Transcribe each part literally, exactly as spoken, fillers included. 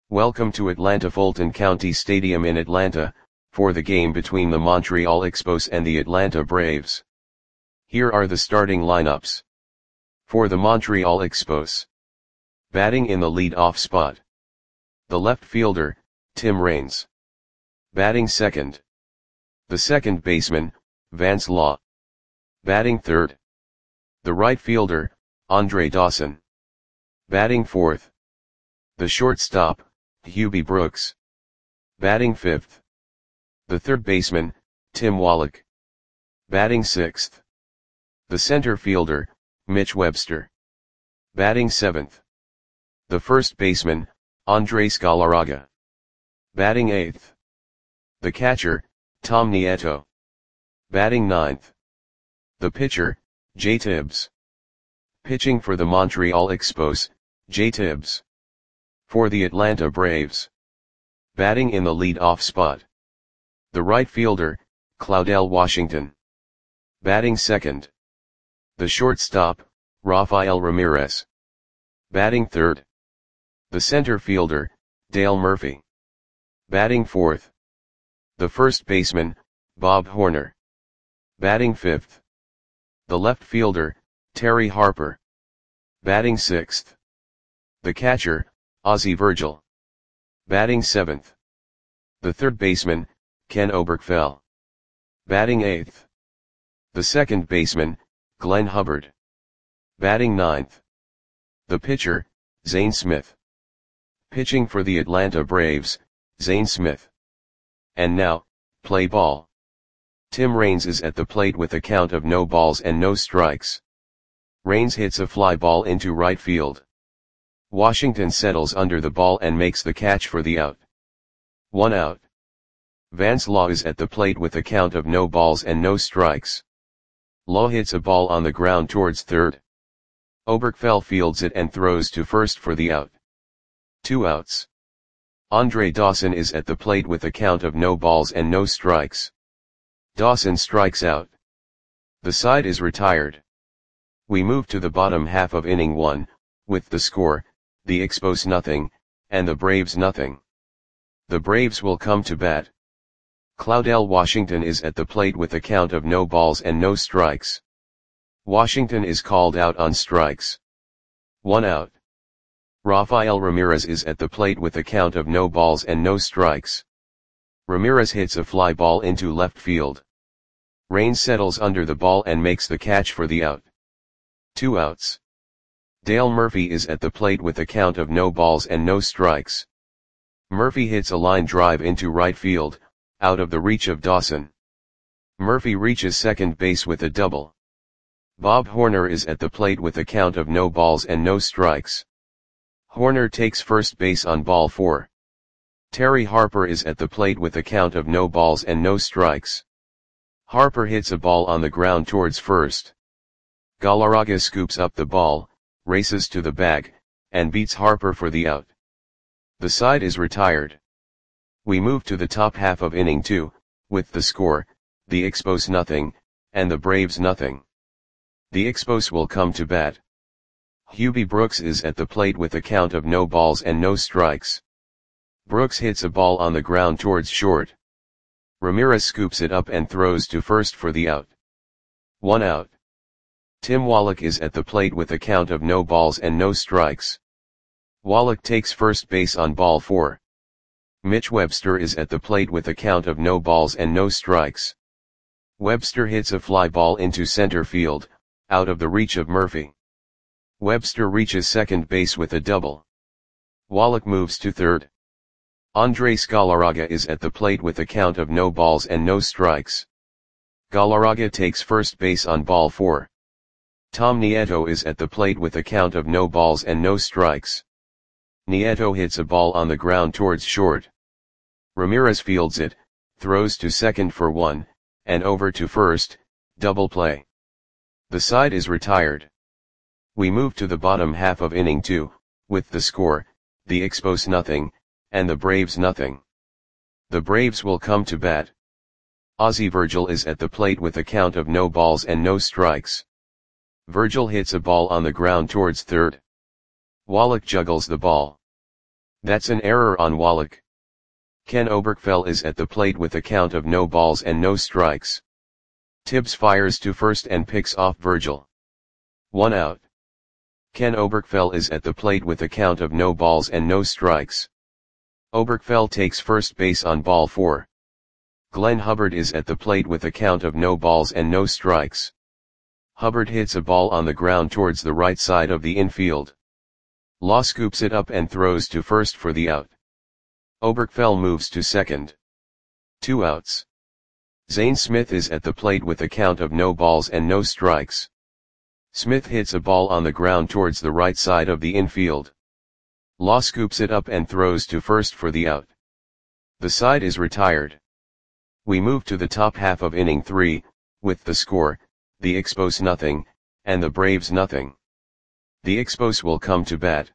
Welcome to Atlanta Fulton County Stadium in Atlanta, for the game between the Montreal Expos and the Atlanta Braves. Here are the starting lineups. For the Montreal Expos. Batting in the lead-off spot. The left fielder, Tim Raines. Batting second. The second baseman, Vance Law. Batting third. The right fielder, Andre Dawson. Batting fourth. The shortstop, Hubie Brooks. Batting fifth. The third baseman, Tim Wallach. Batting sixth. The center fielder, Mitch Webster. Batting seventh. The first baseman, Andres Galarraga. Batting eighth. The catcher, Tom Nieto. Batting ninth. The pitcher, Jay Tibbs. Pitching for the Montreal Expos, Jay Tibbs. For the Atlanta Braves. Batting in the lead-off spot. The right fielder, Claudell Washington. Batting second. The shortstop, Rafael Ramirez. Batting third. The center fielder, Dale Murphy. Batting fourth. The first baseman, Bob Horner. Batting fifth. The left fielder, Terry Harper. Batting sixth. The catcher, Ozzie Virgil. Batting seventh. The third baseman, Ken Oberkfell. Batting eighth. The second baseman, Glenn Hubbard. Batting ninth. The pitcher, Zane Smith. Pitching for the Atlanta Braves, Zane Smith. And now, play ball. Tim Raines is at the plate with a count of no balls and no strikes. Raines hits a fly ball into right field. Washington settles under the ball and makes the catch for the out. One out. Vance Law is at the plate with a count of no balls and no strikes. Law hits a ball on the ground towards third. Oberkfell fields it and throws to first for the out. Two outs. Andre Dawson is at the plate with a count of no balls and no strikes. Dawson strikes out. The side is retired. We move to the bottom half of inning one, with the score, the Expos nothing, and the Braves nothing. The Braves will come to bat. Claudell Washington is at the plate with a count of no balls and no strikes. Washington is called out on strikes. One out. Rafael Ramirez is at the plate with a count of no balls and no strikes. Ramirez hits a fly ball into left field. Raines settles under the ball and makes the catch for the out. Two outs. Dale Murphy is at the plate with a count of no balls and no strikes. Murphy hits a line drive into right field, out of the reach of Dawson. Murphy reaches second base with a double. Bob Horner is at the plate with a count of no balls and no strikes. Horner takes first base on ball four. Terry Harper is at the plate with a count of no balls and no strikes. Harper hits a ball on the ground towards first. Galarraga scoops up the ball, races to the bag, and beats Harper for the out. The side is retired. We move to the top half of inning two, with the score, the Expos nothing, and the Braves nothing. The Expos will come to bat. Hubie Brooks is at the plate with a count of no balls and no strikes. Brooks hits a ball on the ground towards short. Ramirez scoops it up and throws to first for the out. One out. Tim Wallach is at the plate with a count of no balls and no strikes. Wallach takes first base on ball four. Mitch Webster is at the plate with a count of no balls and no strikes. Webster hits a fly ball into center field, out of the reach of Murphy. Webster reaches second base with a double. Wallach moves to third. Andres Galarraga is at the plate with a count of no balls and no strikes. Galarraga takes first base on ball four. Tom Nieto is at the plate with a count of no balls and no strikes. Nieto hits a ball on the ground towards short. Ramirez fields it, throws to second for one, and over to first, double play. The side is retired. We move to the bottom half of inning two, with the score, the Expos nothing, and the Braves nothing. The Braves will come to bat. Ozzie Virgil is at the plate with a count of no balls and no strikes. Virgil hits a ball on the ground towards third. Wallach juggles the ball. That's an error on Wallach. Ken Oberkfell is at the plate with a count of no balls and no strikes. Tibbs fires to first and picks off Virgil. One out. Ken Oberkfell is at the plate with a count of no balls and no strikes. Oberkfell takes first base on ball four. Glenn Hubbard is at the plate with a count of no balls and no strikes. Hubbard hits a ball on the ground towards the right side of the infield. Law scoops it up and throws to first for the out. Oberkfell moves to second. Two outs. Zane Smith is at the plate with a count of no balls and no strikes. Smith hits a ball on the ground towards the right side of the infield. Law scoops it up and throws to first for the out. The side is retired. We move to the top half of inning three, with the score, the Expos nothing, and the Braves nothing. The Expos will come to bat.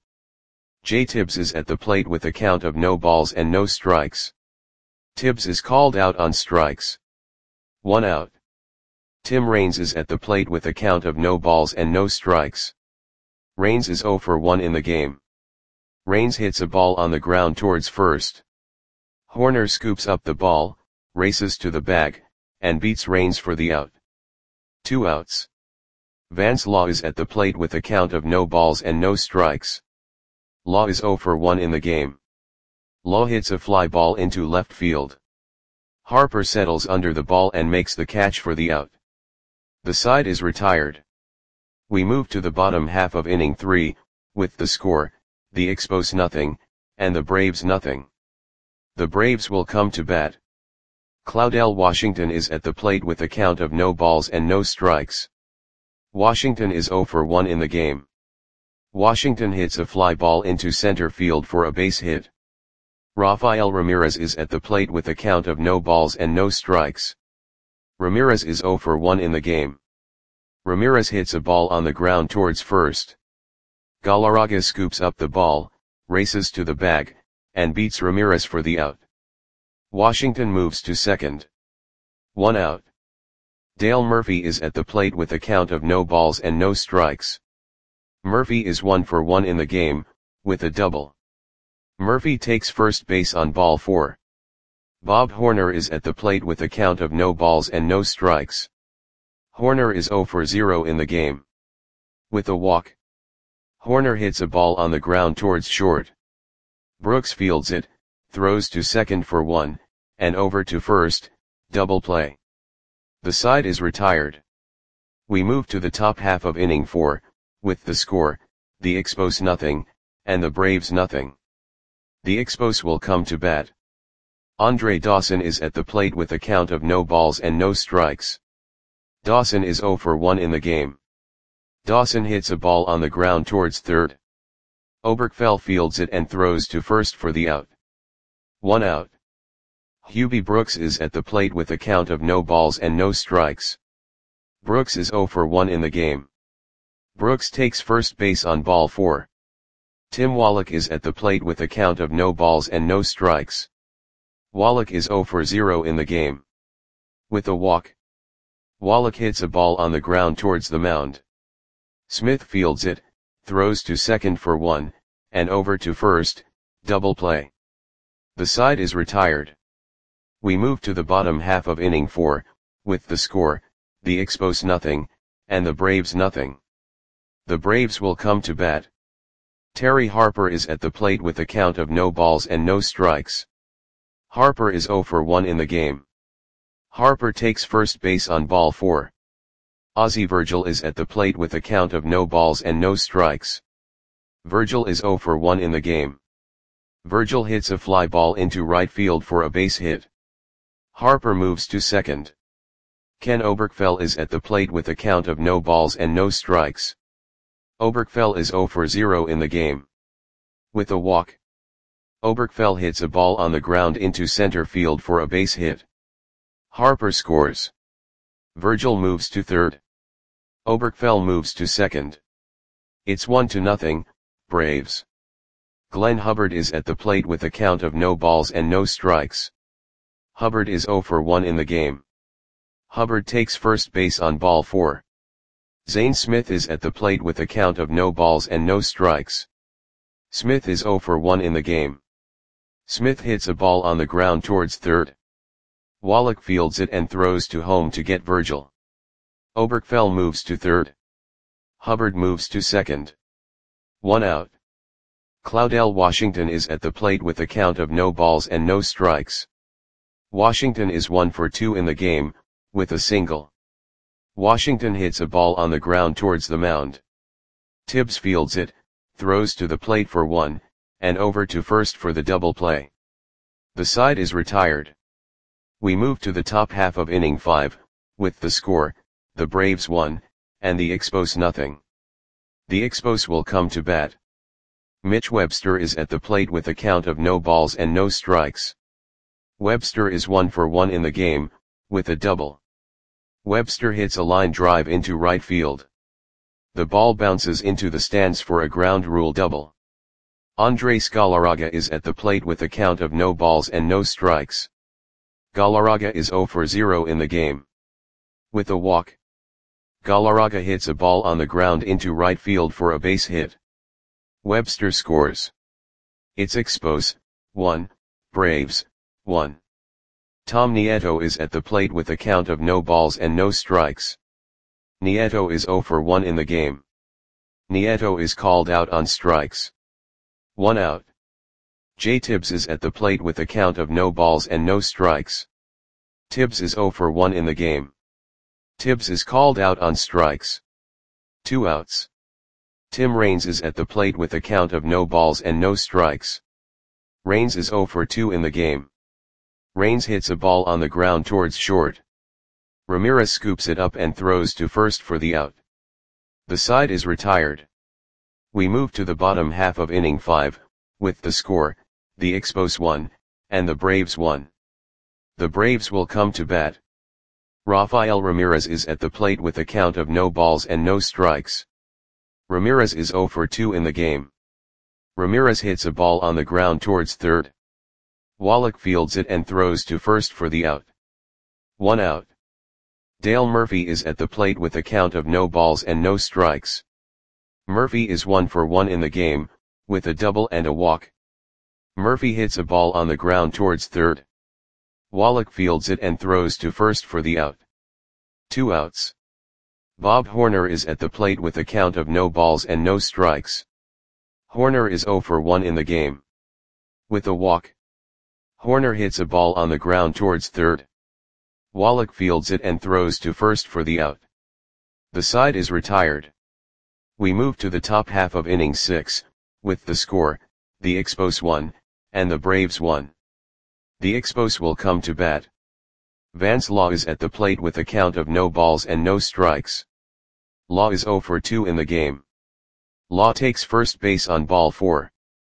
Jay Tibbs is at the plate with a count of no balls and no strikes. Tibbs is called out on strikes. One out. Tim Raines is at the plate with a count of no balls and no strikes. Raines is oh for one in the game. Raines hits a ball on the ground towards first. Horner scoops up the ball, races to the bag, and beats Raines for the out. Two outs. Vance Law is at the plate with a count of no balls and no strikes. Law is oh for one in the game. Law hits a fly ball into left field. Harper settles under the ball and makes the catch for the out. The side is retired. We move to the bottom half of inning three, with the score, the Expos nothing, and the Braves nothing. The Braves will come to bat. Claudell Washington is at the plate with a count of no balls and no strikes. Washington is oh for one in the game. Washington hits a fly ball into center field for a base hit. Rafael Ramirez is at the plate with a count of no balls and no strikes. Ramirez is oh for one in the game. Ramirez hits a ball on the ground towards first. Galarraga scoops up the ball, races to the bag, and beats Ramirez for the out. Washington moves to second. One out. Dale Murphy is at the plate with a count of no balls and no strikes. Murphy is one for one in the game, with a double. Murphy takes first base on ball four. Bob Horner is at the plate with a count of no balls and no strikes. Horner is oh for zero in the game. With a walk. Horner hits a ball on the ground towards short. Brooks fields it, throws to second for one, and over to first, double play. The side is retired. We move to the top half of inning four, with the score, the Expos nothing, and the Braves nothing. The Expos will come to bat. Andre Dawson is at the plate with a count of no balls and no strikes. Dawson is oh for one in the game. Dawson hits a ball on the ground towards third. Oberkfell fields it and throws to first for the out. One out. Hubie Brooks is at the plate with a count of no balls and no strikes. Brooks is oh for one in the game. Brooks takes first base on ball four. Tim Wallach is at the plate with a count of no balls and no strikes. Wallach is oh for zero in the game. With a walk. Wallach hits a ball on the ground towards the mound. Smith fields it, throws to second for one, and over to first, double play. The side is retired. We move to the bottom half of inning four, with the score, the Expos nothing, and the Braves nothing. The Braves will come to bat. Terry Harper is at the plate with a count of no balls and no strikes. Harper is oh for one in the game. Harper takes first base on ball four. Ozzie Virgil is at the plate with a count of no balls and no strikes. Virgil is oh for one in the game. Virgil hits a fly ball into right field for a base hit. Harper moves to second. Ken Oberkfell is at the plate with a count of no balls and no strikes. Oberkfell is oh for zero in the game. With a walk. Oberkfell hits a ball on the ground into center field for a base hit. Harper scores. Virgil moves to third. Oberkfell moves to second. It's one to nothing, Braves. Glenn Hubbard is at the plate with a count of no balls and no strikes. Hubbard is oh for one in the game. Hubbard takes first base on ball four. Zane Smith is at the plate with a count of no balls and no strikes. Smith is oh for one in the game. Smith hits a ball on the ground towards third. Wallach fields it and throws to home to get Virgil. Oberkfell moves to third. Hubbard moves to second. One out. Claudel Washington is at the plate with a count of no balls and no strikes. Washington is one for two in the game, with a single. Washington hits a ball on the ground towards the mound. Tibbs fields it, throws to the plate for one, and over to first for the double play. The side is retired. We move to the top half of inning five, with the score, the Braves one, and the Expos nothing. The Expos will come to bat. Mitch Webster is at the plate with a count of no balls and no strikes. Webster is one for one in the game, with a double. Webster hits a line drive into right field. The ball bounces into the stands for a ground rule double. Andres Galarraga is at the plate with a count of no balls and no strikes. Galarraga is zero for zero in the game. With a walk. Galarraga hits a ball on the ground into right field for a base hit. Webster scores. It's Expos, one, Braves, one. Tom Nieto is at the plate with a count of no balls and no strikes. Nieto is zero for one in the game. Nieto is called out on strikes. One out. Jay Tibbs is at the plate with a count of no balls and no strikes. Tibbs is zero for one in the game. Tibbs is called out on strikes. Two outs. Tim Raines is at the plate with a count of no balls and no strikes. Raines is zero for two in the game. Raines hits a ball on the ground towards short. Ramirez scoops it up and throws to first for the out. The side is retired. We move to the bottom half of inning five, with the score, the Expos one, and the Braves one. The Braves will come to bat. Rafael Ramirez is at the plate with a count of no balls and no strikes. Ramirez is zero for two in the game. Ramirez hits a ball on the ground towards third. Wallach fields it and throws to first for the out. One out. Dale Murphy is at the plate with a count of no balls and no strikes. Murphy is one for one in the game, with a double and a walk. Murphy hits a ball on the ground towards third. Wallach fields it and throws to first for the out. Two outs. Bob Horner is at the plate with a count of no balls and no strikes. Horner is zero for one in the game. With a walk. Horner hits a ball on the ground towards third. Wallach fields it and throws to first for the out. The side is retired. We move to the top half of inning six, with the score, the Expos one, and the Braves one. The Expos will come to bat. Vance Law is at the plate with a count of no balls and no strikes. Law is zero for two in the game. Law takes first base on ball four.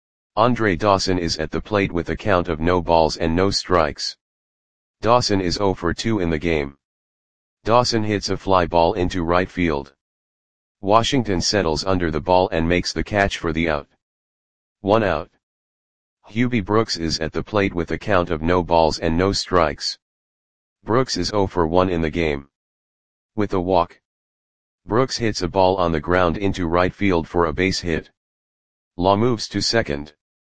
Andre Dawson is at the plate with a count of no balls and no strikes. Dawson is zero for two in the game. Dawson hits a fly ball into right field. Washington settles under the ball and makes the catch for the out. One out. Hubie Brooks is at the plate with a count of no balls and no strikes. Brooks is zero for one in the game. With a walk. Brooks hits a ball on the ground into right field for a base hit. Law moves to second.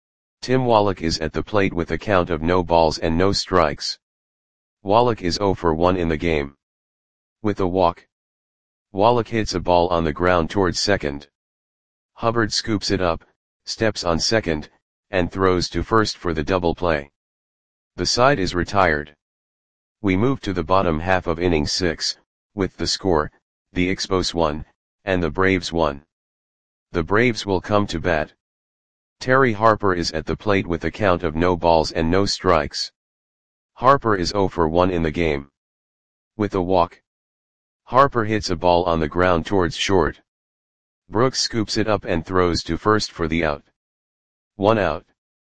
Tim Wallach is at the plate with a count of no balls and no strikes. Wallach is zero for one in the game. With a walk. Wallach hits a ball on the ground towards second. Hubbard scoops it up, steps on second, and throws to first for the double play. The side is retired. We move to the bottom half of inning six, with the score, the Expos one, and the Braves one. The Braves will come to bat. Terry Harper is at the plate with a count of no balls and no strikes. Harper is zero for one in the game. With a walk. Harper hits a ball on the ground towards short. Brooks scoops it up and throws to first for the out. One out.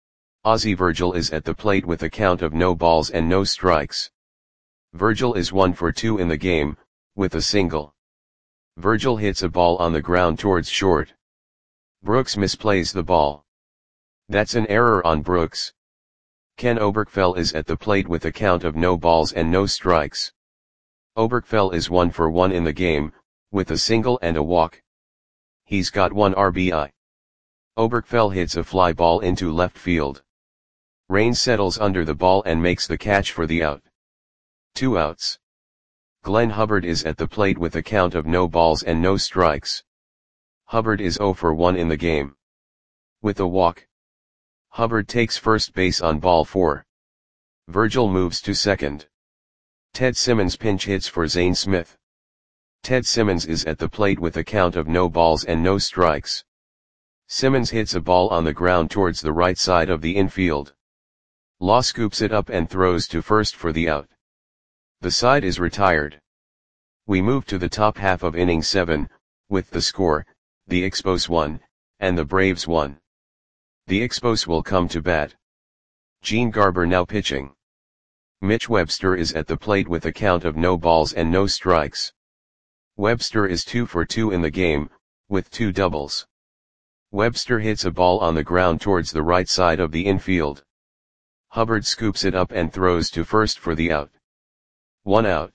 Ozzie Virgil is at the plate with a count of no balls and no strikes. Virgil is one for two in the game, with a single. Virgil hits a ball on the ground towards short. Brooks misplays the ball. That's an error on Brooks. Ken Oberkfell is at the plate with a count of no balls and no strikes. Oberkfell is one for one in the game, with a single and a walk. He's got one R B I. Oberkfell hits a fly ball into left field. Raines settles under the ball and makes the catch for the out. Two outs. Glenn Hubbard is at the plate with a count of no balls and no strikes. Hubbard is oh for one in the game. With a walk. Hubbard takes first base on ball four. Virgil moves to second. Ted Simmons pinch hits for Zane Smith. Ted Simmons is at the plate with a count of no balls and no strikes. Simmons hits a ball on the ground towards the right side of the infield. Law scoops it up and throws to first for the out. The side is retired. We move to the top half of inning seven, with the score, the Expos one, and the Braves one. The Expos will come to bat. Gene Garber now pitching. Mitch Webster is at the plate with a count of no balls and no strikes. Webster is two for two in the game, with two doubles. Webster hits a ball on the ground towards the right side of the infield. Hubbard scoops it up and throws to first for the out. One out.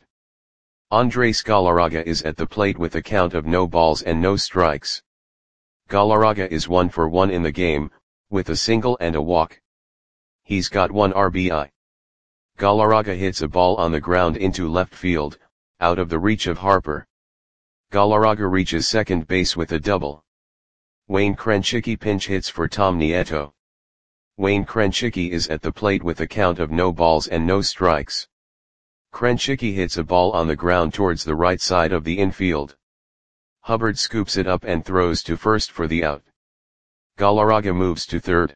Andres Galarraga is at the plate with a count of no balls and no strikes. Galarraga is one for one in the game, with a single and a walk. He's got one R B I. Galarraga hits a ball on the ground into left field, out of the reach of Harper. Galarraga reaches second base with a double. Wayne Krenchicki pinch hits for Tom Nieto. Wayne Krenchicki is at the plate with a count of no balls and no strikes. Krenchicki hits a ball on the ground towards the right side of the infield. Hubbard scoops it up and throws to first for the out. Galarraga moves to third.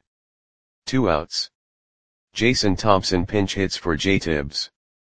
Two outs. Jason Thompson pinch hits for Jay Tibbs.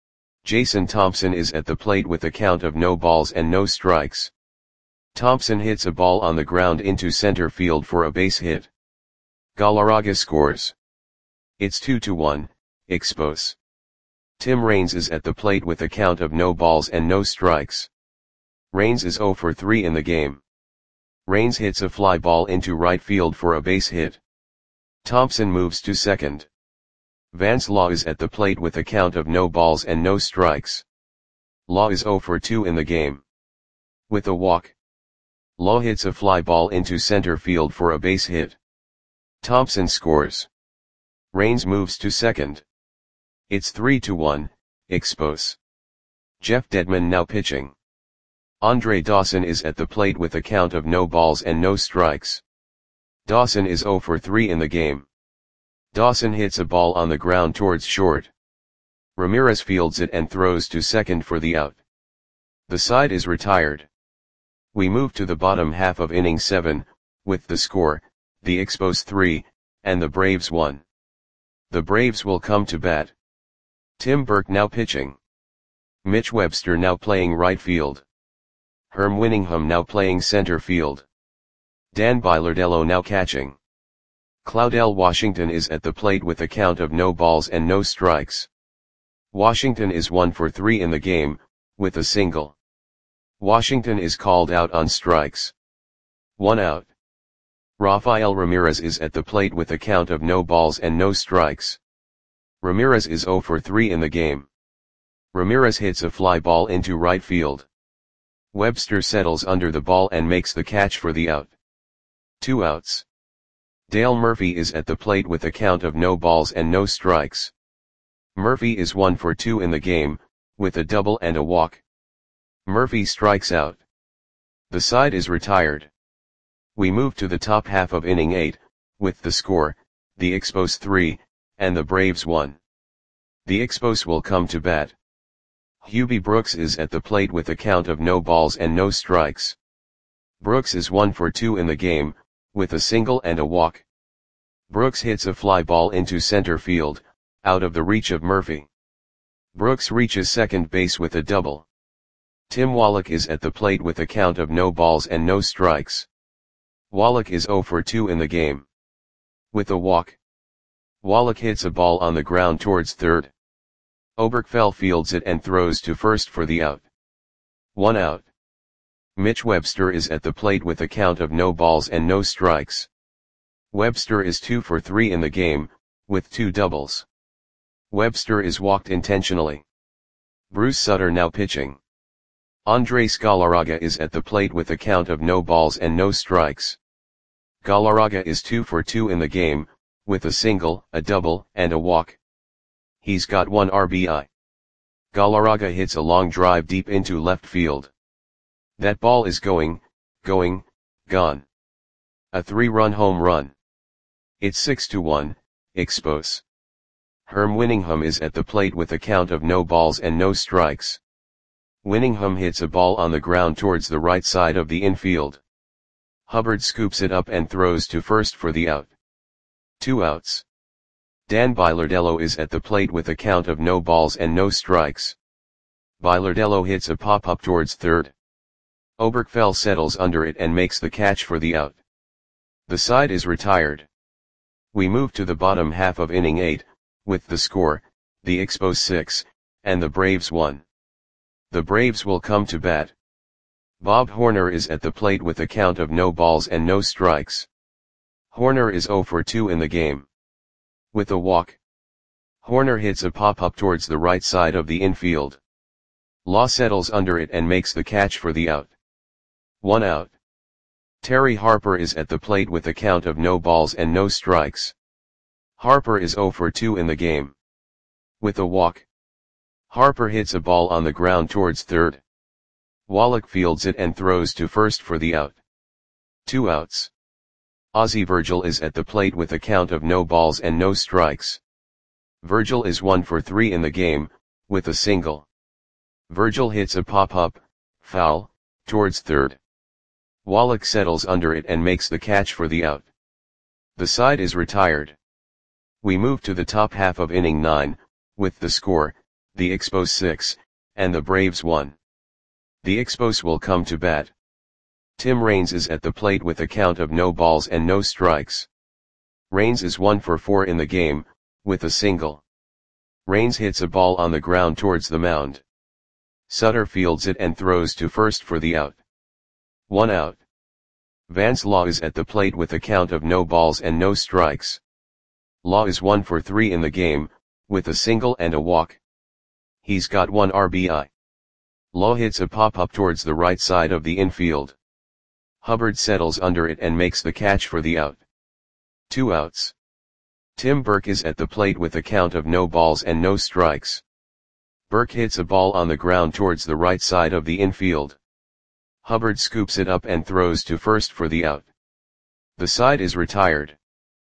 Jason Thompson is at the plate with a count of no balls and no strikes. Thompson hits a ball on the ground into center field for a base hit. Galarraga scores. It's two to one, Expos. Tim Raines is at the plate with a count of no balls and no strikes. Raines is oh for three in the game. Raines hits a fly ball into right field for a base hit. Thompson moves to second. Vance Law is at the plate with a count of no balls and no strikes. Law is oh for two in the game. With a walk. Law hits a fly ball into center field for a base hit. Thompson scores. Raines moves to second. It's three to one, Expos. Jeff Dedman now pitching. Andre Dawson is at the plate with a count of no balls and no strikes. Dawson is oh for three in the game. Dawson hits a ball on the ground towards short. Ramirez fields it and throws to second for the out. The side is retired. We move to the bottom half of inning seven, with the score, the Expos three, and the Braves one. The Braves will come to bat. Tim Burke now pitching. Mitch Webster now playing right field. Herm Winningham now playing center field. Dan Bilardello now catching. Claudel Washington is at the plate with a count of no balls and no strikes. Washington is one for three in the game, with a single. Washington is called out on strikes. One out. Rafael Ramirez is at the plate with a count of no balls and no strikes. Ramirez is oh for three in the game. Ramirez hits a fly ball into right field. Webster settles under the ball and makes the catch for the out. Two outs. Dale Murphy is at the plate with a count of no balls and no strikes. Murphy is one for two in the game, with a double and a walk. Murphy strikes out. The side is retired. We move to the top half of inning eight, with the score, the Expos three, and the Braves one. The Expos will come to bat. Hubie Brooks is at the plate with a count of no balls and no strikes. Brooks is one for two in the game, with a single and a walk. Brooks hits a fly ball into center field, out of the reach of Murphy. Brooks reaches second base with a double. Tim Wallach is at the plate with a count of no balls and no strikes. Wallach is oh for two in the game. With a walk. Wallach hits a ball on the ground towards third. Oberkfell fields it and throws to first for the out. One out. Mitch Webster is at the plate with a count of no balls and no strikes. Webster is two for three in the game, with two doubles. Webster is walked intentionally. Bruce Sutter now pitching. Andres Galarraga is at the plate with a count of no balls and no strikes. Galarraga is two for two in the game, with a single, a double, and a walk. He's got one R B I. Galarraga hits a long drive deep into left field. That ball is going, going, gone. A three-run home run. It's six to one, Expos. Herm Winningham is at the plate with a count of no balls and no strikes. Winningham hits a ball on the ground towards the right side of the infield. Hubbard scoops it up and throws to first for the out. Two outs. Dan Bilardello is at the plate with a count of no balls and no strikes. Bilardello hits a pop-up towards third. Oberkfell settles under it and makes the catch for the out. The side is retired. We move to the bottom half of inning eight, with the score, the Expos six, and the Braves one. The Braves will come to bat. Bob Horner is at the plate with a count of no balls and no strikes. Horner is oh for two in the game. With a walk. Horner hits a pop-up towards the right side of the infield. Law settles under it and makes the catch for the out. One out. Terry Harper is at the plate with a count of no balls and no strikes. Harper is oh for two in the game. With a walk. Harper hits a ball on the ground towards third. Wallach fields it and throws to first for the out. Two outs. Ozzie Virgil is at the plate with a count of no balls and no strikes. Virgil is one for three in the game, with a single. Virgil hits a pop-up, foul, towards third. Wallach settles under it and makes the catch for the out. The side is retired. We move to the top half of inning nine, with the score, the Expos six, and the Braves one. The Expos will come to bat. Tim Raines is at the plate with a count of no balls and no strikes. Raines is one for four in the game, with a single. Raines hits a ball on the ground towards the mound. Sutter fields it and throws to first for the out. One out. Vance Law is at the plate with a count of no balls and no strikes. Law is one for three in the game, with a single and a walk. He's got one R B I. Law hits a pop-up towards the right side of the infield. Hubbard settles under it and makes the catch for the out. Two outs. Tim Burke is at the plate with a count of no balls and no strikes. Burke hits a ball on the ground towards the right side of the infield. Hubbard scoops it up and throws to first for the out. The side is retired.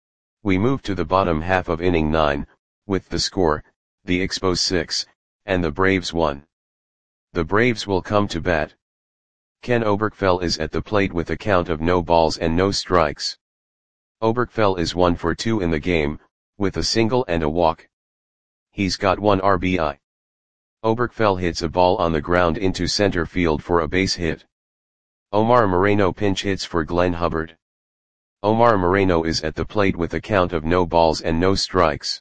We move to the bottom half of inning nine, with the score, the Expos six, and the Braves one. The Braves will come to bat. Ken Oberkfell is at the plate with a count of no balls and no strikes. Oberkfell is one for two in the game, with a single and a walk. He's got one R B I. Oberkfell hits a ball on the ground into center field for a base hit. Omar Moreno pinch hits for Glenn Hubbard. Omar Moreno is at the plate with a count of no balls and no strikes.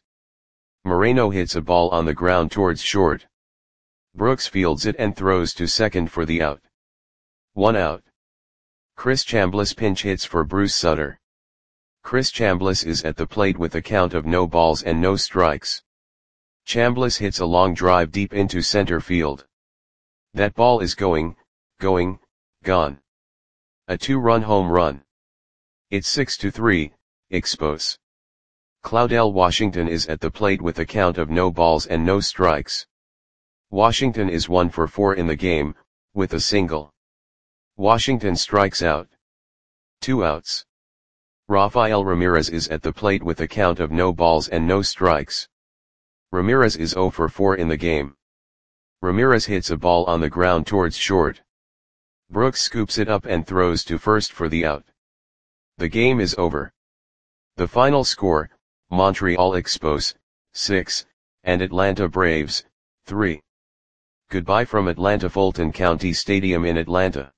Moreno hits a ball on the ground towards short. Brooks fields it and throws to second for the out. One out. Chris Chambliss pinch hits for Bruce Sutter. Chris Chambliss is at the plate with a count of no balls and no strikes. Chambliss hits a long drive deep into center field. That ball is going, going, gone. A two-run home run. It's six to three, Expos. Claudell Washington is at the plate with a count of no balls and no strikes. Washington is one for four in the game, with a single. Washington strikes out. Two outs. Rafael Ramirez is at the plate with a count of no balls and no strikes. Ramirez is oh for four in the game. Ramirez hits a ball on the ground towards short. Brooks scoops it up and throws to first for the out. The game is over. The final score, Montreal Expos, six, and Atlanta Braves, three. Goodbye from Atlanta Fulton County Stadium in Atlanta.